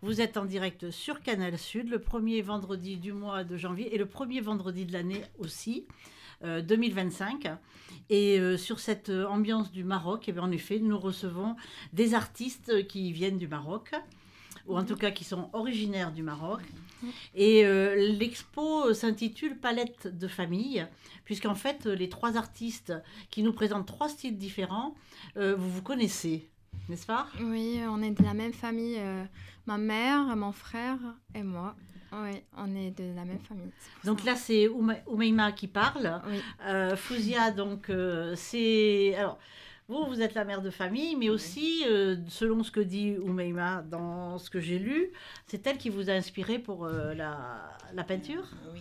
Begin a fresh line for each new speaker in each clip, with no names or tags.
Vous êtes en direct sur Canal Sud, le premier vendredi du mois de janvier et le premier vendredi de l'année aussi, 2025. Et sur cette ambiance du Maroc, eh bien, en effet, nous recevons des artistes qui viennent du Maroc, ou en tout cas qui sont originaires du Maroc. Et l'expo s'intitule Palette de famille, puisqu'en fait, les trois artistes qui nous présentent trois styles différents, vous vous connaissez, n'est-ce pas ?
Oui, on est de la même famille, ma mère, mon frère et moi. Oui, on est de la même famille.
Donc là, c'est Oumaima qui parle.
Oui.
Fouzia, donc, c'est... Alors, vous êtes la mère de famille, mais aussi, selon ce que dit Oumaima dans ce que j'ai lu, c'est elle qui vous a inspiré pour la peinture ?
Oui.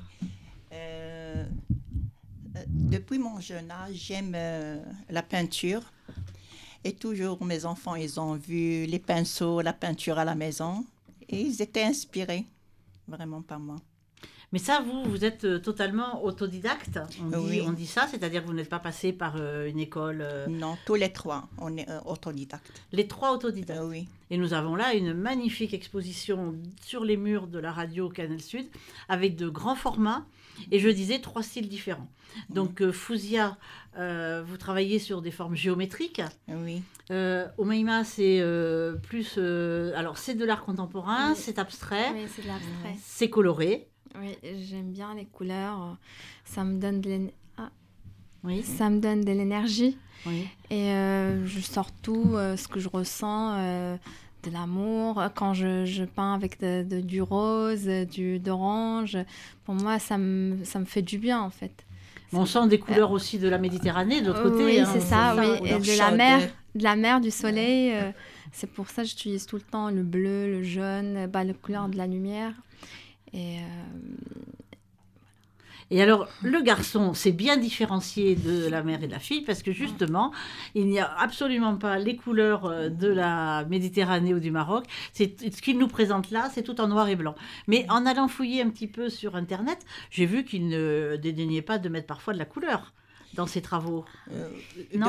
Depuis mon jeune âge, j'aime la peinture. Et toujours, mes enfants, ils ont vu les pinceaux, la peinture à la maison. Et ils étaient inspirés, vraiment par moi.
Mais ça, vous êtes totalement autodidacte,
Oui.
On dit ça, c'est-à-dire que vous n'êtes pas passé par une école...
Non, tous les trois, on est autodidactes.
Les trois autodidactes.
Oui.
Et nous avons là une magnifique exposition sur les murs de la radio Canal Sud, avec de grands formats, et je disais trois styles différents. Donc, Fouzia, vous travaillez sur des formes géométriques.
Oui.
Oumaima, c'est plus... alors, c'est de l'art contemporain,
Oui.
c'est abstrait,
Oui, c'est de l'abstrait.
c'est coloré.
Oui, j'aime bien les couleurs. Ça me donne
Oui.
ça me donne de l'énergie.
Oui.
Et je sors tout ce que je ressens, de l'amour. Quand je peins avec du rose, d'orange, pour moi, ça me fait du bien, en fait.
On sent des couleurs aussi de la Méditerranée, de l'autre côté.
Oui,
hein,
c'est ça, oui. Et de la mer, du soleil. C'est pour ça que j'utilise tout le temps le bleu, le jaune, les couleurs de la lumière.
Et alors, le garçon, c'est bien différencié de la mère et de la fille, parce que justement, il n'y a absolument pas les couleurs de la Méditerranée ou du Maroc. Ce qu'il nous présente là, c'est tout en noir et blanc. Mais en allant fouiller un petit peu sur Internet, j'ai vu qu'il ne dédaignait pas de mettre parfois de la couleur dans ses travaux. Non ?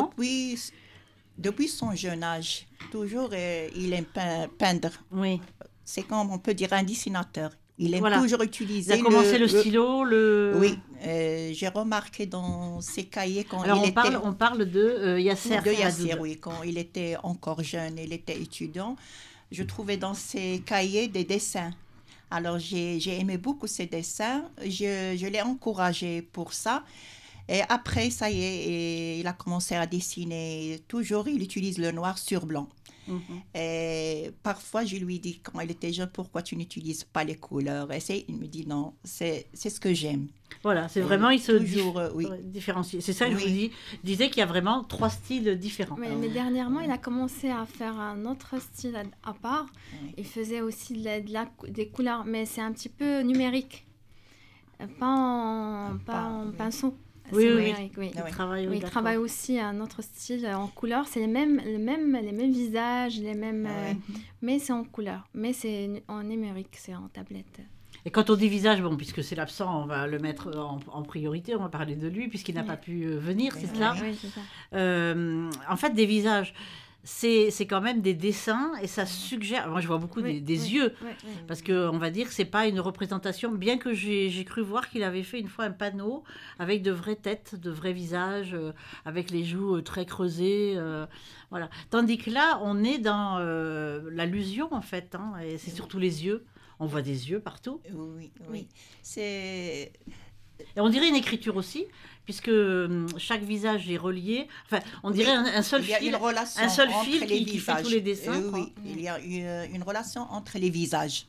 Depuis son jeune âge, toujours, il aime peindre.
Oui.
C'est comme on peut dire un dessinateur. Il aime toujours utiliser.
Il a commencé le stylo,
Oui, j'ai remarqué dans ses cahiers quand
alors
il
on parle de Yasser.
De Yasser, oui, quand il était encore jeune, il était étudiant. Je trouvais dans ses cahiers des dessins. Alors j'ai aimé beaucoup ses dessins. Je l'ai encouragé pour ça. Et après, ça y est, et il a commencé à dessiner. Toujours, il utilise le noir sur blanc. Et parfois, je lui dis, quand il était jeune, pourquoi tu n'utilises pas les couleurs? Et il me dit, non, c'est ce que j'aime.
Voilà, c'est vraiment, il se
différencie.
C'est ça que je vous disais qu'il y a vraiment trois styles différents.
Mais dernièrement, il a commencé à faire un autre style à part. Il faisait aussi des couleurs, mais c'est un petit peu numérique. Pas en pinceau.
Oui.
Il travaille aussi un autre style en couleur. C'est les mêmes visages, mais c'est en couleur. Mais c'est en numérique, c'est en tablette.
Et quand on dit visage, bon, puisque c'est l'absent, on va le mettre en priorité, on va parler de lui, puisqu'il n'a pas pu venir, c'est cela ?
Oui, c'est ça.
En fait, des visages, c'est quand même des dessins, et ça suggère... Moi, je vois beaucoup des yeux, parce qu'on va dire que ce n'est pas une représentation, bien que j'ai cru voir qu'il avait fait une fois un panneau avec de vraies têtes, de vrais visages, avec les joues très creusées, voilà. Tandis que là, on est dans l'allusion, en fait, hein, et c'est surtout les yeux. On voit des yeux partout.
Oui. C'est...
Et on dirait une écriture aussi, puisque chaque visage est relié. Enfin, on dirait un seul fil.
Il y a une relation
qui fait tous les dessins.
Il y a une relation entre les visages.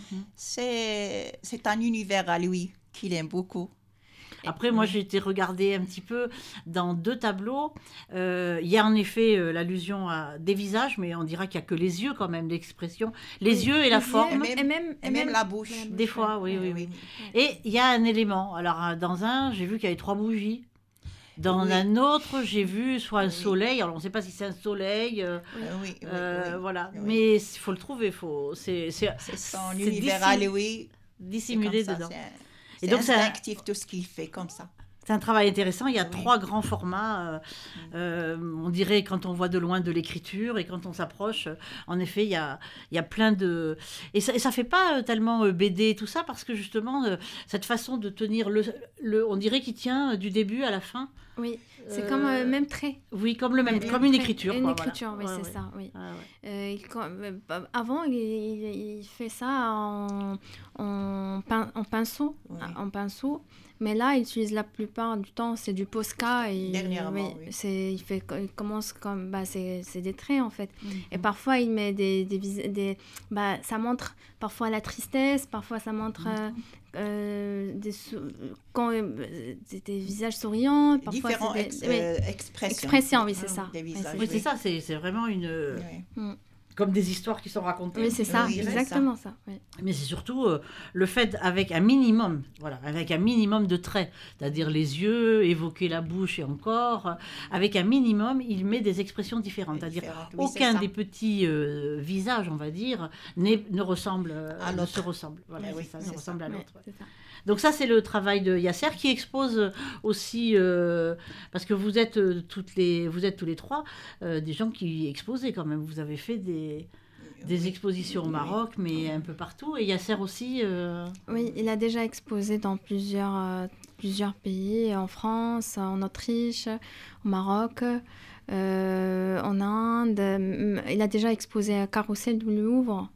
C'est un univers à lui qu'il aime beaucoup.
Après, moi, j'ai été regarder un petit peu dans deux tableaux. Il y a en effet l'allusion à des visages, mais on dira qu'il n'y a que les yeux quand même, l'expression. Les yeux et la forme.
Et même la bouche.
Des fois, oui. Et il y a un élément. Alors, dans un, j'ai vu qu'il y avait 3 bougies. Dans un autre, j'ai vu soit un soleil. Alors, on ne sait pas si c'est un soleil. Voilà. Mais il faut le trouver. C'est
son univers à lui.
Dissimulé dedans.
C'est instinctif tout ce qu'il fait comme ça.
C'est un travail intéressant. Il y a
Oui.
3 grands formats. On dirait quand on voit de loin de l'écriture et quand on s'approche, en effet, il y a plein de... Et ça fait pas tellement BD et tout ça parce que justement, cette façon de tenir on dirait qu'il tient du début à la fin.
Oui, c'est comme même trait.
Oui, comme une
Trait.
écriture.
Une
quoi,
écriture,
voilà.
oui,
Ouais,
c'est
ouais.
ça, oui.
Ouais, ouais.
Avant, il fait ça en pinceau,
Oui.
mais là, il utilise la plupart du temps, c'est du Posca. Et,
Dernièrement, oui.
Il commence comme, c'est des traits, en fait.
Mhm.
Et parfois, il met ça montre parfois la tristesse, parfois ça montre des visages souriants, parfois
Différentes
c'est des
expressions.
expressions, oui, c'est ça.
Des
Oui,
visages,
Oui, c'est ça, c'est vraiment
Oui.
comme des histoires qui sont racontées.
Oui, c'est ça,
Oui, c'est
exactement ça. Oui.
Mais c'est surtout le fait avec un minimum de traits, c'est-à-dire les yeux, évoquer la bouche et encore, avec un minimum, il met des expressions différentes, c'est-à-dire
Oui, c'est
aucun
ça.
des petits visages, on va dire, ne ressemble
À
ne
l'autre.
se ressemble. Voilà,
Oui,
c'est ça,
c'est
ne ressemble à
Ouais,
l'autre. Ouais.
c'est ça.
Donc ça, c'est le travail de Yasser qui expose aussi, parce que vous êtes tous les 3 des gens qui exposaient quand même. Vous avez fait des expositions au
Oui.
Maroc, mais un peu partout. Et Yasser aussi.
Oui, il a déjà exposé dans plusieurs pays, en France, en Autriche, au Maroc, en Inde. Il a déjà exposé à Carrousel du Louvre.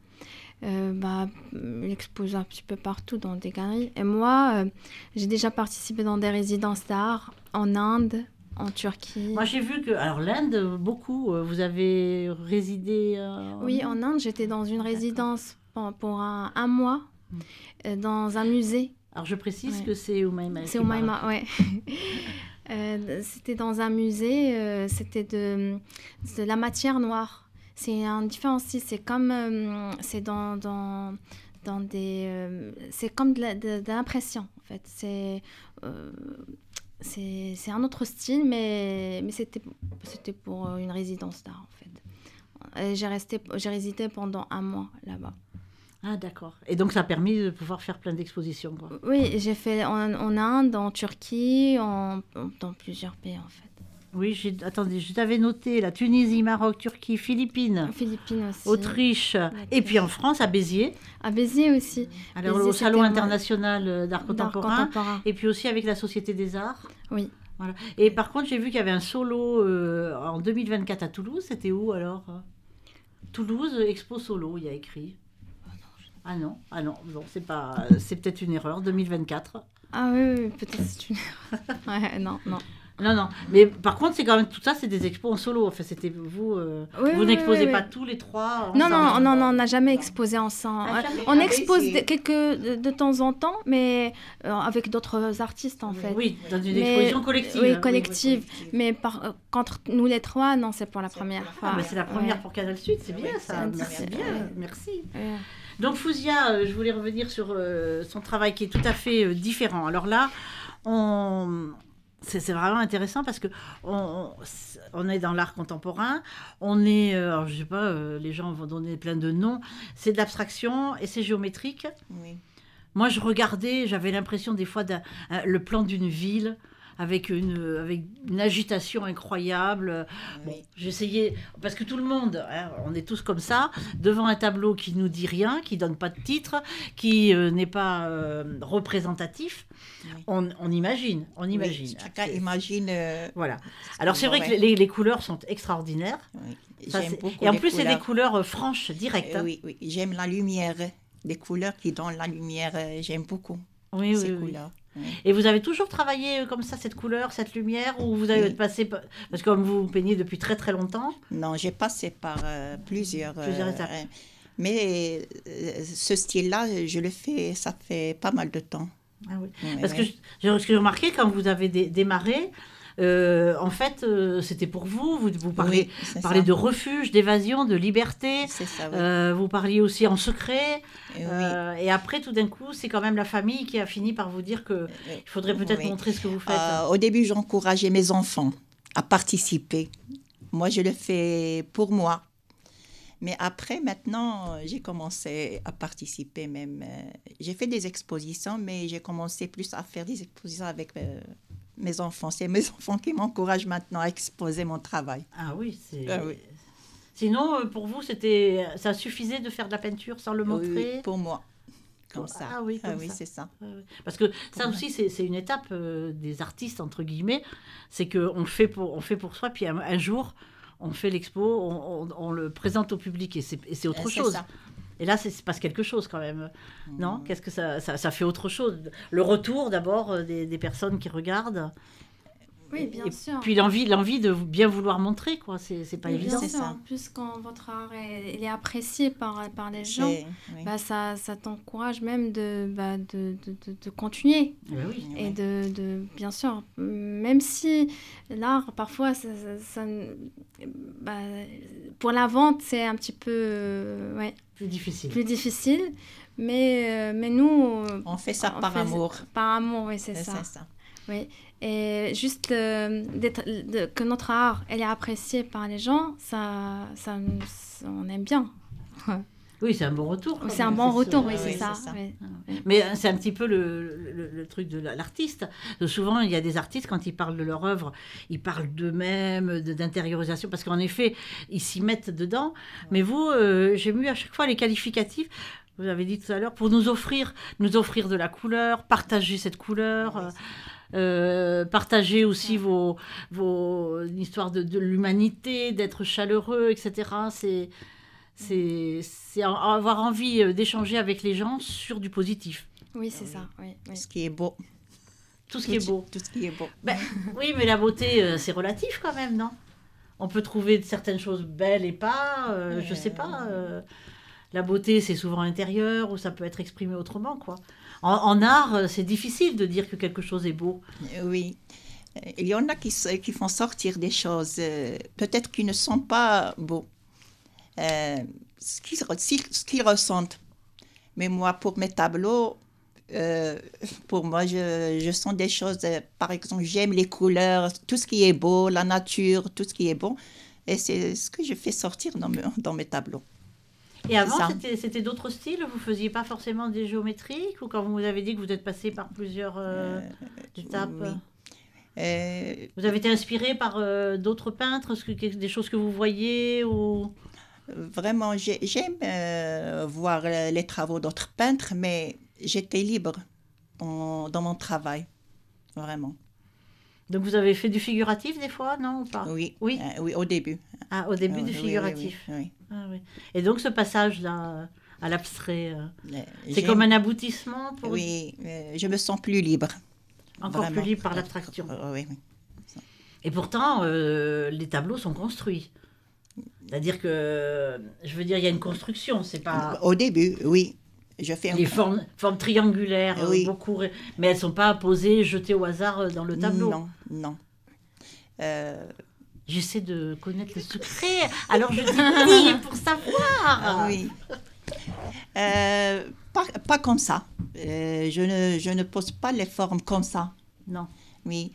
Il expose un petit peu partout dans des galeries. Et moi, j'ai déjà participé dans des résidences d'art en Inde, en Turquie.
Moi, j'ai vu que, alors l'Inde, beaucoup, vous avez résidé.
Oui, en Inde, j'étais dans une résidence pour un mois, dans un musée.
Alors je précise
Ouais.
que c'est Oumaima.
C'est Oumaima, ouais. C'était dans un musée, c'était de la matière noire. C'est un différent style, c'est comme c'est dans des c'est comme de l'impression en fait. C'est un autre style, mais c'était pour une résidence d'art en fait. Et j'ai résidé pendant un mois là-bas.
Ah d'accord. Et donc ça a permis de pouvoir faire plein d'expositions, quoi.
Oui, j'ai fait en Inde, en Turquie, dans plusieurs pays en fait.
Oui, attendez, je t'avais noté la Tunisie, Maroc, Turquie, Philippines,
Philippines aussi.
Autriche, et puis en France, à Béziers.
À Béziers aussi.
Alors
Béziers,
au Salon
c'était
international d'art contemporain, et puis aussi avec la Société des Arts.
Oui.
Voilà. Et par contre, j'ai vu qu'il y avait un solo en 2024 à Toulouse. C'était où alors? Toulouse, Expo Solo, il y a écrit. Ah non, bon, c'est peut-être une erreur, 2024.
Ah oui, peut-être c'est une erreur. Ouais, non.
Non, mais par contre, c'est quand même tout ça, c'est des expos en solo. Enfin, c'était vous, vous n'exposez pas tous les 3
Non,
ensemble.
on n'a jamais exposé ensemble.
Ah, jamais.
On expose de temps en temps, mais avec d'autres artistes en fait.
Oui, dans une exposition collective.
Oui, collective. Mais contre nous les 3, non, c'est pour la première fois.
Ah, mais c'est la première pour Canal Sud, c'est bien ça.
c'est
Bien, merci.
Ouais.
Donc Fouzia, je voulais revenir sur son travail qui est tout à fait différent. Alors là, c'est vraiment intéressant parce que on est dans l'art contemporain, on est, alors je sais pas, les gens vont donner plein de noms, c'est de l'abstraction et c'est géométrique.
Oui.
Moi, je regardais, j'avais l'impression des fois le plan d'une ville avec une agitation incroyable. Bon, j'essayais, parce que tout le monde, on est tous comme ça, devant un tableau qui nous dit rien, qui donne pas de titre, qui n'est pas représentatif. Oui. On imagine.
Oui, chacun imagine.
Voilà. Alors c'est vrai que les couleurs sont extraordinaires.
Oui.
Ça, et en plus, c'est des couleurs franches, directes.
Oui, j'aime la lumière, des couleurs qui donnent la lumière. J'aime beaucoup ces couleurs. Oui.
Et vous avez toujours travaillé comme ça, cette couleur, cette lumière, ou vous avez passé, parce que comme vous peignez depuis très très longtemps?
Non, j'ai passé par plusieurs
étapes.
Mais ce style-là, je le fais, ça fait pas mal de temps.
Ah oui. Parce que j'ai remarqué, quand vous avez démarré, en fait, c'était pour vous parlez de refuge, d'évasion, de liberté.
C'est ça, oui.
Vous parliez aussi en secret. Et après, tout d'un coup, c'est quand même la famille qui a fini par vous dire qu'il faudrait peut-être montrer ce que vous faites.
Au début, j'encourageais mes enfants à participer. Moi, je le fais pour moi. Mais après, maintenant, j'ai commencé à participer même. J'ai fait des expositions, mais j'ai commencé plus à faire des expositions avec mes enfants. C'est mes enfants qui m'encouragent maintenant à exposer mon travail.
Ah oui, c'est...
Ah oui.
Sinon, pour vous, ça suffisait de faire de la peinture sans le montrer?
Oui, pour moi. Comme ça.
Ah oui, comme ça.
C'est ça.
Ah oui. Parce que ça aussi, c'est une étape des artistes, entre guillemets. C'est qu'on fait pour soi, puis un jour, on fait l'expo, on le présente au public, et c'est autre chose.
Ça.
Et là, c'est passe quelque chose quand même. Non? Qu'est-ce que ça fait autre chose? Le retour, d'abord, des personnes qui regardent.
Oui, bien sûr.
Puis l'envie de bien vouloir montrer, quoi. C'est pas
Oui,
évident.
bien sûr.
ça.
En plus, quand votre art il est apprécié par les gens,
Oui.
ça t'encourage même de continuer.
Oui.
Et bien sûr, même si l'art, parfois, pour la vente, c'est un petit peu
Plus difficile.
plus difficile. Mais nous...
On fait ça par amour.
Par amour, oui, c'est ça. Oui. Et juste que notre art, elle est appréciée par les gens, on aime bien.
Oui, c'est un bon retour.
C'est un bon retour, oui, c'est
Oui,
ça.
c'est ça.
Oui.
Mais c'est un petit peu le truc de l'artiste. Souvent, il y a des artistes, quand ils parlent de leur œuvre, ils parlent d'eux-mêmes, d'intériorisation, parce qu'en effet, ils s'y mettent dedans. Mais vous, j'ai mis à chaque fois les qualificatifs, vous avez dit tout à l'heure, pour nous offrir de la couleur, partager cette couleur, partager aussi vos histoires de l'humanité, d'être chaleureux, etc. C'est avoir envie d'échanger avec les gens sur du positif.
Oui, c'est ça. Oui.
Ce qui est beau.
Tout ce qui est beau.
Tout ce qui est beau.
Ben, oui, mais la beauté, c'est relatif quand même, non? On peut trouver certaines choses belles et pas, je sais pas. La beauté, c'est souvent intérieur ou ça peut être exprimé autrement, quoi. En art, c'est difficile de dire que quelque chose est beau.
Oui. Il y en a qui font sortir des choses, peut-être qui ne sont pas beaux. Ce qu'ils ressentent. Mais moi, pour mes tableaux, pour moi, je sens des choses. Par exemple, j'aime les couleurs, tout ce qui est beau, la nature, tout ce qui est bon. Et c'est ce que je fais sortir dans mes tableaux.
Et avant, c'était d'autres styles? Vous ne faisiez pas forcément des géométriques? Ou quand vous avez dit que vous êtes passé par plusieurs étapes?
Oui.
Vous avez été inspiré par d'autres peintres? Des choses que vous voyez ou...
Vraiment, j'aime voir les travaux d'autres peintres, mais j'étais libre dans mon travail, vraiment.
Donc vous avez fait du figuratif des fois, non ou pas?
Oui,
oui,
au début.
Ah, au début du figuratif.
Oui.
Ah, oui. Et donc ce passage-là à l'abstrait, c'est
J'aime-
comme un aboutissement pour...
Oui, je me sens plus libre.
Encore
Vraiment.
plus libre par l'abstraction.
Oui.
Et pourtant, les tableaux sont construits. C'est-à-dire que, je veux dire, il y a une construction, c'est pas...
Au début, oui. Je fais
Les formes triangulaires,
Oui.
beaucoup, mais elles ne sont pas posées, jetées au hasard dans le tableau.
Non.
J'essaie de connaître le secret, alors je dis oui pour savoir.
Oui. Pas comme ça. Je ne pose pas les formes comme ça.
Non.
Oui.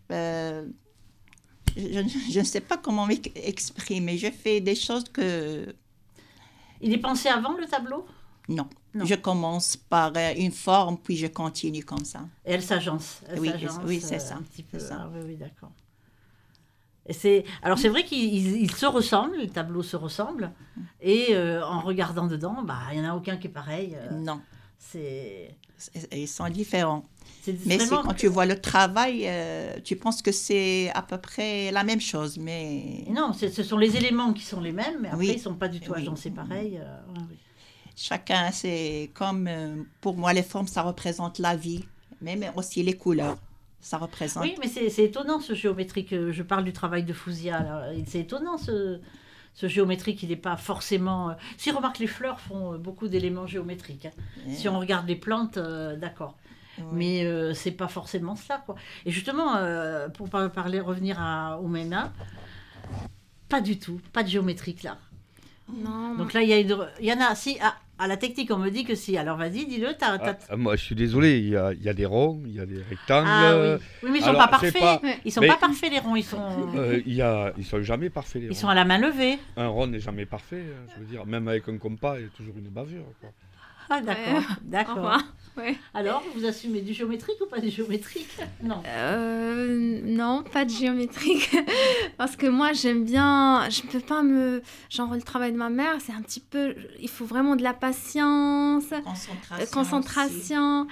Je ne sais pas comment m'exprimer. Je fais des choses que...
Il est pensé avant le tableau?
Non.
Non.
Je commence par une forme, puis je continue comme ça.
Et elle s'agence.
Oui, c'est ça.
Un petit peu.
C'est ça.
Ah, oui, d'accord. Alors c'est vrai qu'ils se ressemblent, les tableaux se ressemblent, et en regardant dedans, il n'y en a aucun qui est pareil.
Non. Ils sont différents.
C'est
Mais
vraiment...
quand tu vois le travail, tu penses que c'est à peu près la même chose. Mais
Non, ce sont les éléments qui sont les mêmes, mais après,
Oui.
ils ne sont pas du tout
Oui.
agencés pareil. Oui.
chacun, c'est comme, pour moi, les formes, ça représente la vie, mais aussi les couleurs. Ça représente.
Oui, mais c'est étonnant ce géométrique. Je parle du travail de Fouzia. Là. C'est étonnant ce géométrique. Il n'est pas forcément. Si remarque, les fleurs font beaucoup d'éléments géométriques. Hein. Si on regarde les plantes, d'accord. Oui. Mais c'est pas forcément ça, quoi. Et justement, pour revenir à Oumena, pas du tout, pas de géométrique là.
Non.
Donc là, il y en a. Si, à la technique, on me dit que si. Alors vas-y, dis-le.
Moi, je suis désolé, il y a des ronds, il y a des rectangles.
Ah oui, mais ils ne sont pas parfaits. Ils sont pas parfaits, les ronds. Ils
sont jamais parfaits, les ronds.
Ils sont à la main levée.
Un rond n'est jamais parfait, je veux dire. Même avec un compas, il y a toujours une bavure, quoi.
Ah, d'accord,
Ouais.
d'accord.
Au revoir. Ouais.
Alors, vous assumez du géométrique ou pas du géométrique? Non.
Non, pas de géométrique. Parce que moi, j'aime bien. Je ne peux pas me. Genre, le travail de ma mère, c'est un petit peu. Il faut vraiment de la patience, concentration.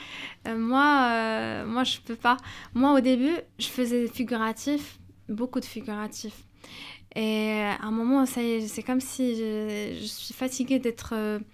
Moi, je peux pas. Moi, au début, je faisais figuratif, beaucoup de figuratif. Et à un moment, ça y est, c'est comme si je suis fatiguée d'être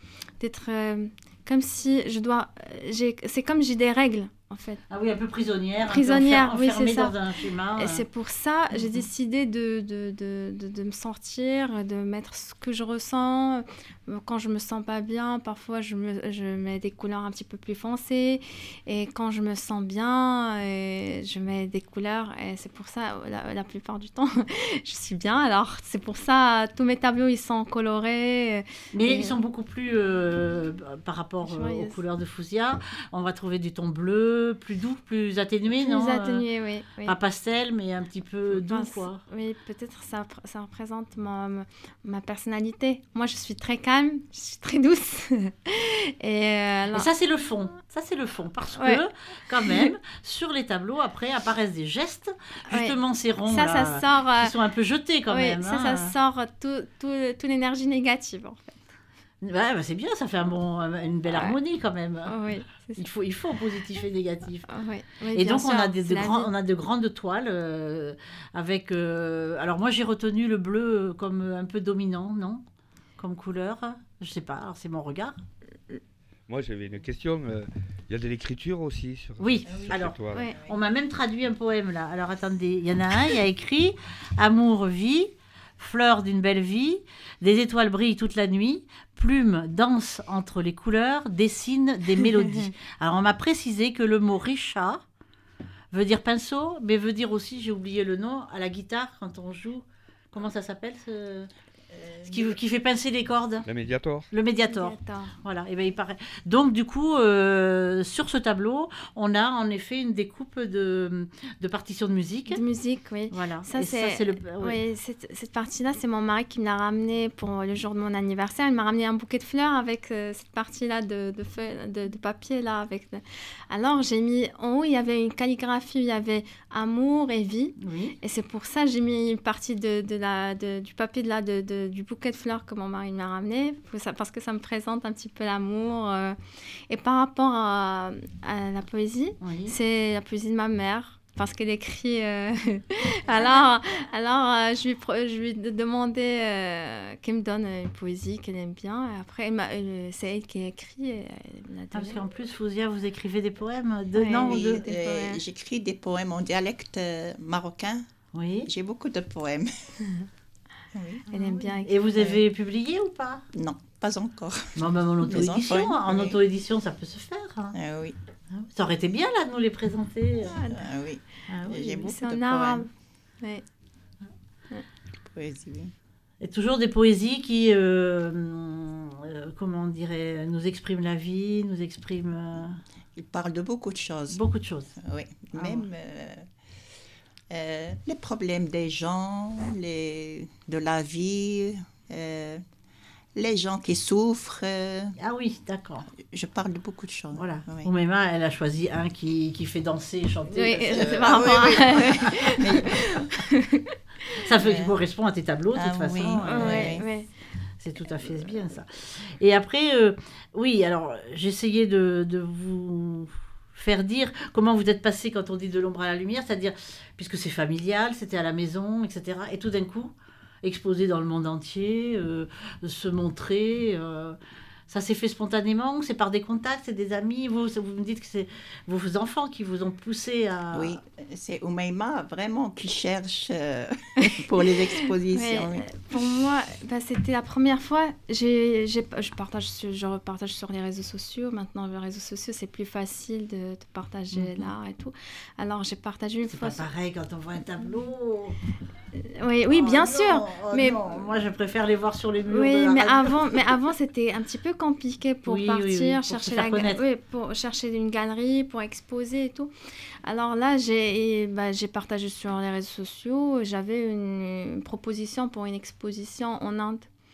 comme si je dois. C'est comme j'ai des règles, en fait.
Ah oui, un peu prisonnière.
Prisonnière,
un peu
oui,
enfermée
c'est ça.
dans un schéma.
Et c'est pour ça j'ai décidé de me sortir, de mettre ce que je ressens. Quand je me sens pas bien, parfois je mets des couleurs un petit peu plus foncées. Et quand je me sens bien, je mets des couleurs. Et c'est pour ça, la plupart du temps, je suis bien. Alors, c'est pour ça, tous mes tableaux, ils sont colorés.
Mais ils sont beaucoup plus, par rapport aux couleurs de Fouzia, on va trouver du ton bleu, plus doux, plus atténué, non?
Plus atténué, oui.
Pas pastel, mais un petit peu doux, quoi.
Oui, peut-être ça représente ma personnalité. Moi, je suis très calme, je suis très douce. Et
ça, c'est le fond. Ça, c'est le fond. Parce que, quand même, sur les tableaux, après, apparaissent des gestes. Justement, ces ronds
ça sort,
qui sont un peu jetés, quand même.
Ça sort toute l'énergie négative, en fait.
Ouais, bah c'est bien, ça fait une belle harmonie quand même.
Oui,
il faut positif et négatif.
Oui,
et donc on a de grandes toiles avec. Alors moi j'ai retenu le bleu comme un peu dominant, non? Comme couleur. Je sais pas. Alors c'est mon regard.
Moi j'avais une question. Il y a de l'écriture aussi sur.
Oui.
Sur
Alors
cette toile.
on m'a même traduit un poème là. Alors attendez, il y en a un. Il y a écrit Amour, vie. Fleurs d'une belle vie, des étoiles brillent toute la nuit, plumes dansent entre les couleurs, dessinent des mélodies. Alors on m'a précisé que le mot richa veut dire pinceau, mais veut dire aussi, j'ai oublié le nom, à la guitare quand on joue. Comment ça s'appelle ce qui fait pincer les cordes?
Le médiator.
Le médiator. Voilà, et ben il paraît. Donc du coup, sur ce tableau, on a en effet une découpe de partitions de musique.
De musique, oui.
Voilà.
Cette partie-là, c'est mon mari qui me l'a ramenée pour le jour de mon anniversaire. Il m'a ramené un bouquet de fleurs avec cette partie-là de papier là. Alors j'ai mis en haut, il y avait une calligraphie, il y avait amour et vie.
Oui.
Et c'est pour ça que j'ai mis une partie du papier du bouquet de fleurs que mon mari m'a ramené, parce que ça me présente un petit peu l'amour. Et par rapport à la poésie, c'est la poésie de ma mère, parce qu'elle écrit... alors je lui ai demandé qu'elle me donne une poésie qu'elle aime bien. Et après, c'est elle qui a écrit.
Parce qu'en plus, Fouzia, vous écrivez des poèmes
J'écris des poèmes en dialecte marocain.
Oui.
J'ai beaucoup de poèmes.
Oui. Elle aime bien écrire.
Et vous avez publié ou pas?
Non, pas encore.
Non, même en auto-édition. En auto-édition, ça peut se faire.
Oui.
Ça aurait été bien, là, de nous les présenter.
Oui.
Oui.
J'ai beaucoup
c'est
de
en arabe.
poèmes. Poésie, oui.
Et toujours des poésies qui, comment on dirait, nous expriment la vie, nous expriment...
Il parle de beaucoup de choses.
Beaucoup de choses.
Oui, même... les problèmes des gens, de la vie, les gens qui souffrent.
Ah oui, d'accord.
Je parle de beaucoup de choses.
Voilà.
Oui.
Oumaima, elle a choisi un qui fait danser et chanter.
Oui, c'est par rapport
Ça correspond à tes tableaux, de toute façon.
Oui.
C'est tout à fait bien, ça. Et après, oui, alors, j'essayais de vous... faire dire comment vous êtes passé quand on dit de l'ombre à la lumière, c'est-à-dire, puisque c'est familial, c'était à la maison, etc. Et tout d'un coup, exposé dans le monde entier, se montrer, ça s'est fait spontanément ou c'est par des contacts, c'est des amis? Vous me dites que c'est vos enfants qui vous ont poussé à...
Oui, c'est Oumaima vraiment qui cherche pour les expositions.
Oui. Pour moi, c'était la première fois. Je repartage sur les réseaux sociaux. Maintenant, les réseaux sociaux, c'est plus facile de partager l'art et tout. Alors, j'ai partagé une fois...
C'est pas pareil quand on voit un tableau.
Oui, bien sûr. Mais
non. Moi, je préfère les voir sur les murs.
Oui, mais avant, c'était un petit peu compliqué pour partir, pour chercher une galerie, pour exposer et tout. Alors là, j'ai partagé sur les réseaux sociaux. J'avais une proposition pour une exposition en Inde.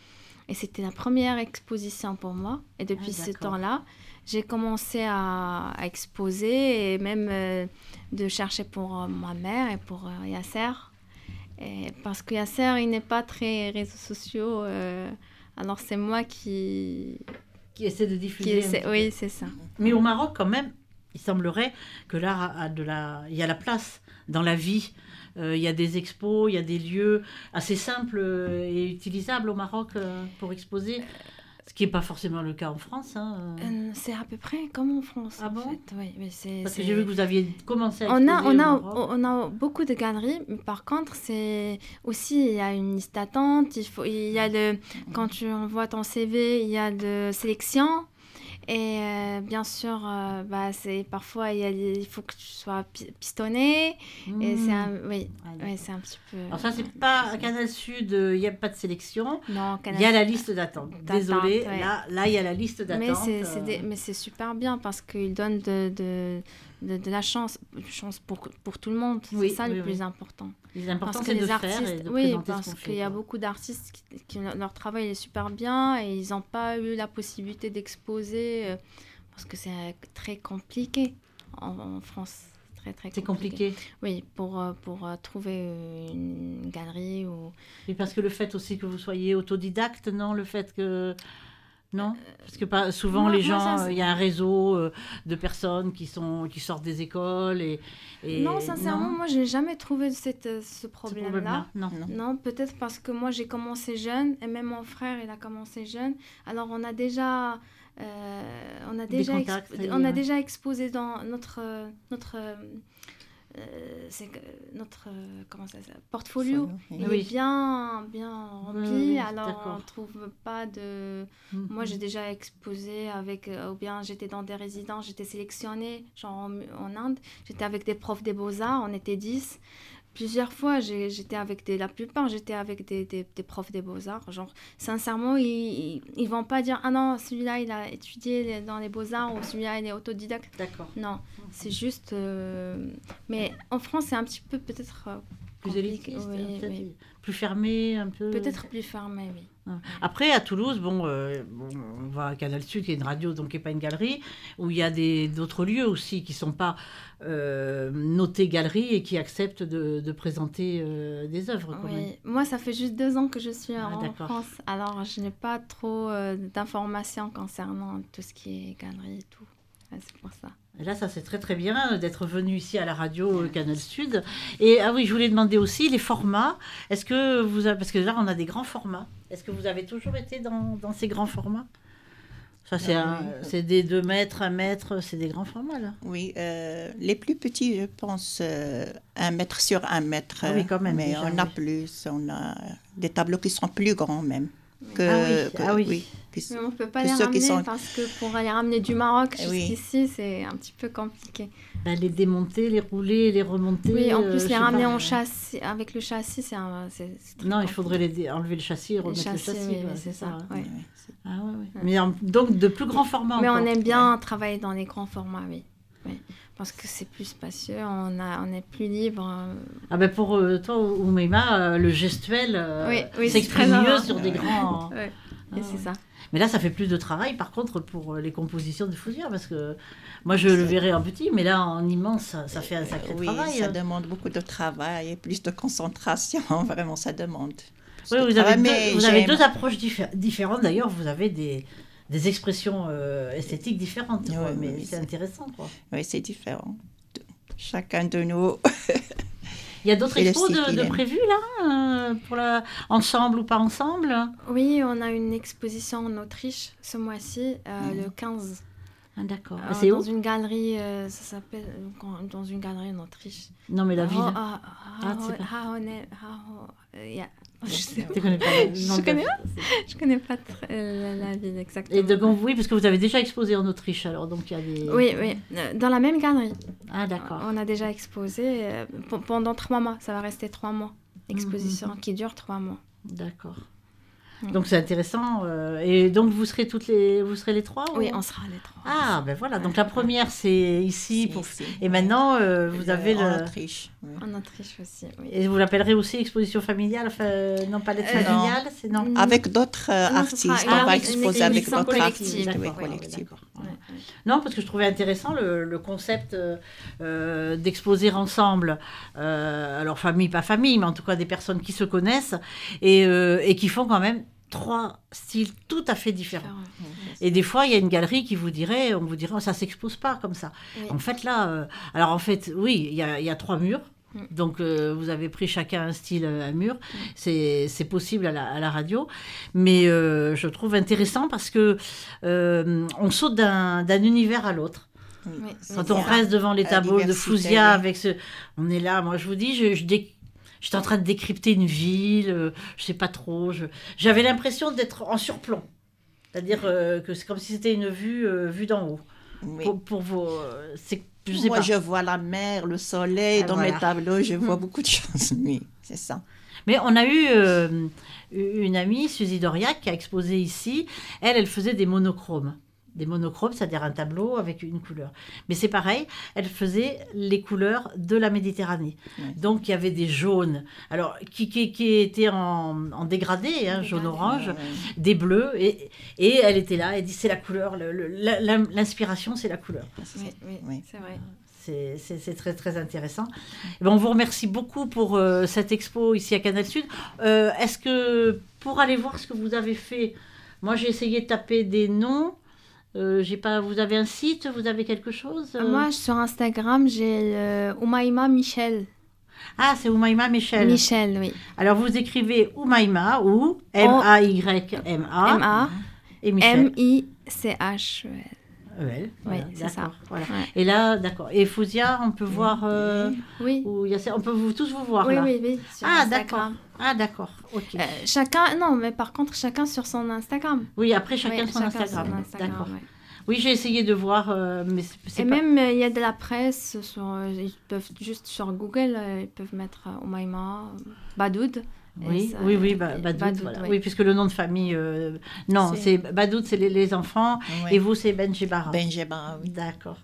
Et c'était la première exposition pour moi. Et depuis ce
d'accord.
temps-là, j'ai commencé à exposer et même de chercher pour ma mère et pour Yasser. Et parce que Yasser, il n'est pas très réseaux sociaux. Alors c'est moi qui
essaie de diffuser.
essaie. Oui, c'est ça.
Mais au Maroc, quand même, il semblerait que l'art il y a la place dans la vie. Il y a des expos, il y a des lieux assez simples et utilisables au Maroc pour exposer. Ce qui n'est pas forcément le cas en France. Hein.
C'est à peu près comme en France.
Ah bon?
En fait. Oui, mais
Parce que j'ai vu que vous aviez commencé à exposer au Maroc.
On a beaucoup de galeries, mais par contre, c'est aussi, il y a une liste d'attente, quand tu envoies ton CV, il y a de sélection. Et bien sûr, parfois, il faut que tu sois pistonné. Et c'est un petit peu...
Alors ça, c'est pas à Canal Sud, il n'y a pas de sélection.
Non,
il y a la liste d'attente. Désolée,
ouais.
là, il y a la liste d'attente.
Mais c'est super bien parce qu'ils donnent de la chance pour tout le monde. C'est ça le plus important.
L'important, c'est de faire et de présenter
parce
ce qu'on fait.
qu'il y a beaucoup d'artistes qui leur travail est super bien et ils n'ont pas eu la possibilité d'exposer parce que c'est très compliqué en France. Très
compliqué.
Oui, pour trouver une galerie ou...
Et parce que le fait aussi que vous soyez autodidacte, non? Le fait que... Non, parce que souvent les gens, il y a un réseau de personnes qui sortent des écoles et
non, sincèrement, moi j'ai jamais trouvé ce problème-là.
Non,
peut-être parce que moi j'ai commencé jeune et même mon frère il a commencé jeune. Alors on a déjà exposé dans notre portfolio. Il est bien rempli, alors on ne trouve pas de... Moi, j'ai déjà exposé ou bien j'étais dans des résidences, j'étais sélectionnée, genre en Inde, j'étais avec des profs des beaux-arts, on était 10. Plusieurs fois, la plupart, j'étais avec des profs des beaux-arts. Genre, sincèrement, ils vont pas dire « Ah non, celui-là, il a étudié dans les beaux-arts » ou « Celui-là, il est autodidacte ».
D'accord.
Non, c'est juste... Mais en France, c'est un petit peu peut-être...
plus élitiste, oui. Plus fermé, un peu...
Peut-être plus fermé, oui.
Après, à Toulouse, on va à Canal Sud, qui est une radio, donc qui n'est pas une galerie, où il y a d'autres lieux aussi qui ne sont pas notés galeries et qui acceptent de présenter des œuvres.
Oui, moi, ça fait juste 2 ans que je suis en France, alors je n'ai pas trop d'informations concernant tout ce qui est galerie et tout. C'est pour ça.
Et là, ça c'est très très bien d'être venu ici à la radio Canal Sud. Et oui, je voulais demander aussi les formats. Est-ce que parce que là, on a des grands formats. Est-ce que vous avez toujours été dans ces grands formats? Ça, c'est des 2 mètres, 1 mètre, c'est des grands formats, là.
Oui, les plus petits, je pense, 1 mètre sur 1 mètre.
Ah oui, quand même.
Mais
déjà,
on a plus, on a des tableaux qui sont plus grands même.
Oui. Mais on ne peut pas les ramener parce que pour les ramener du Maroc jusqu'ici, c'est un petit peu compliqué.
Les démonter, les rouler, les remonter.
Oui, en plus, les ramener en châssis, avec le châssis, c'est très
non, il faudrait enlever le châssis et remettre le châssis.
Oui, c'est ça. Oui.
Ah, ouais. Mais donc, de plus grands formats
mais
encore.
On aime bien travailler dans les grands formats, oui. Parce que c'est plus spacieux, on est plus libre.
Pour toi, Oumaima, le gestuel s'exprime mieux sur des grands...
c'est ça.
Mais là, ça fait plus de travail, par contre, pour les compositions de Fougères, parce que moi, je le verrai en petit, mais là, en immense, ça fait un sacré travail.
Oui, ça demande beaucoup de travail et plus de concentration, vraiment, ça demande.
Oui, vous avez 2 approches différentes, d'ailleurs, vous avez des expressions esthétiques différentes, mais c'est intéressant, quoi.
Oui, c'est différent. Chacun de nous...
Il y a d'autres expos de prévus, là, ensemble ou pas ensemble?
Oui, on a une exposition en Autriche ce mois-ci, le 15.
Ah, d'accord. C'est
dans
où?
une galerie, ça s'appelle... Dans une galerie en Autriche.
Non, mais la ville.
Je connais pas la ville exactement.
Et donc, oui, parce que vous avez déjà exposé en Autriche, alors, donc il y a des...
Oui, dans la même galerie.
Ah, d'accord.
On a déjà exposé pendant 3 mois. Ça va rester 3 mois. Exposition qui dure 3 mois.
D'accord. Donc c'est intéressant. Et donc vous serez les trois
Oui,
ou...
on sera les 3.
Ah, ben voilà. Donc la première, c'est ici.
Ici,
Et maintenant, vous avez
en
le...
Autriche. Oui.
En Autriche aussi, oui.
Et vous l'appellerez aussi exposition familiale, enfin, non, palette familiale, c'est non.
Avec d'autres artistes, on va exposer avec
exposition
d'autres
collective.
artistes. Oui,
D'accord,
collective.
d'accord.
Ouais, ouais.
Non, parce que je trouvais intéressant le concept d'exposer ensemble, alors famille, pas famille, mais en tout cas des personnes qui se connaissent et qui font quand même 3 styles tout à fait différents. Et des fois, il y a une galerie qui on vous dirait, oh, ça s'expose pas comme ça.
Oui.
En fait, là, alors en fait, oui, il y a 3 murs. Donc, vous avez pris chacun un style, un mur. C'est possible à la radio. Mais je trouve intéressant parce que on saute d'un univers à l'autre.
Oui.
Oui,
Quand
c'est
on
ça.
reste devant les tableaux de
diversité,
Fouzia,
oui.
avec ce... On est là, moi je vous dis, j'étais en train de décrypter une ville, je sais pas trop. J'avais l'impression d'être en surplomb. C'est-à-dire que c'est comme si c'était une vue d'en haut.
Oui.
Pour vos... je sais
Moi,
pas.
je vois la mer, le soleil.
Ah,
Dans
voilà.
mes tableaux, je vois beaucoup de choses. Oui, c'est ça.
Mais on a eu une amie, Suzy Doriac, qui a exposé ici. Elle faisait des monochromes. Des monochromes, c'est-à-dire un tableau avec une couleur. Mais c'est pareil, elle faisait les couleurs de la Méditerranée.
Oui.
Donc il y avait des jaunes, alors qui étaient en dégradé, hein, jaune-orange, des bleus, et elle était là, elle dit c'est la couleur, l'inspiration c'est la couleur.
Oui, oui,
Oui.
c'est vrai.
C'est très très intéressant. Et ben, on vous remercie beaucoup pour cette expo ici à Canal Sud. Est-ce que pour aller voir ce que vous avez fait, moi j'ai essayé de taper des noms. J'ai pas. Vous avez un site, vous avez quelque chose
Moi, sur Instagram, j'ai Oumaima Michel.
Ah, c'est Oumaima Michel.
Michel, oui.
Alors vous écrivez Oumaima ou M-A-Y-M-A
M-A.
et Michel.
M-I-C-H.
Ouais,
Oui,
voilà,
c'est ça.
d'accord, voilà.
Ouais.
Et là, d'accord. Et Fouzia, on peut voir.
Oui.
Où il y a, on peut tous vous voir
Oui,
là.
oui, oui. Sur
Ah,
Instagram.
Ah, d'accord. Ok.
Chacun, non, mais par contre, chacun sur son Instagram.
Oui, après chacun
Oui,
son Instagram. D'accord.
ouais.
Oui, j'ai essayé de voir, mais c'est
Et
pas...
même, il y a de la presse, ils peuvent juste sur Google, ils peuvent mettre Oumaima, Badoud.
Oui,
ça,
oui, Badoud,
Badoud,
voilà.
ouais.
Oui, puisque le nom de famille... non, c'est Badoud, c'est les enfants,
Oui.
et vous, c'est Benjebara.
Benjebara, oui.
D'accord.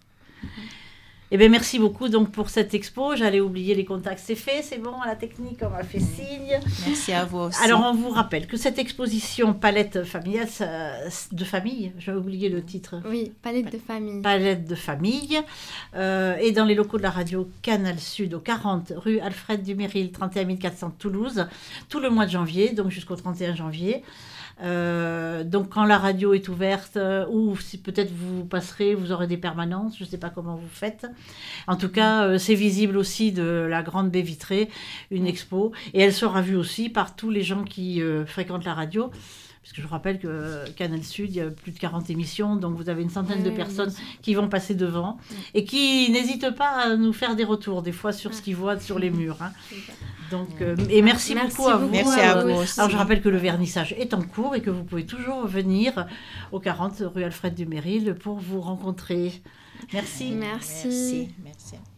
Eh bien, merci beaucoup donc, pour cette expo. J'allais oublier les contacts. C'est fait, c'est bon, à la technique, on m'a fait signe.
Merci à vous aussi.
Alors, on vous rappelle que cette exposition palette familiale de famille, j'ai oublié le titre,
Oui, palette de famille.
palette de famille, est dans les locaux de la radio Canal Sud, au 40 rue Alfred Duméril, 31 400 Toulouse, tout le mois de janvier, donc jusqu'au 31 janvier. Donc quand la radio est ouverte, ou si peut-être vous passerez, vous aurez des permanences, je ne sais pas comment vous faites. En tout cas, c'est visible aussi de la grande baie vitrée, une expo, et elle sera vue aussi par tous les gens qui fréquentent la radio. Parce que je vous rappelle que Canal Sud, il y a plus de 40 émissions, donc vous avez une centaine de personnes qui vont passer devant et qui n'hésitent pas à nous faire des retours, des fois sur ce qu'ils voient sur les murs. Hein. Donc, et merci beaucoup à vous.
Merci à vous aussi.
Alors je rappelle que le vernissage est en cours et que vous pouvez toujours venir au 40 rue Alfred Duméril pour vous rencontrer. Merci.
Merci.
Merci. Merci.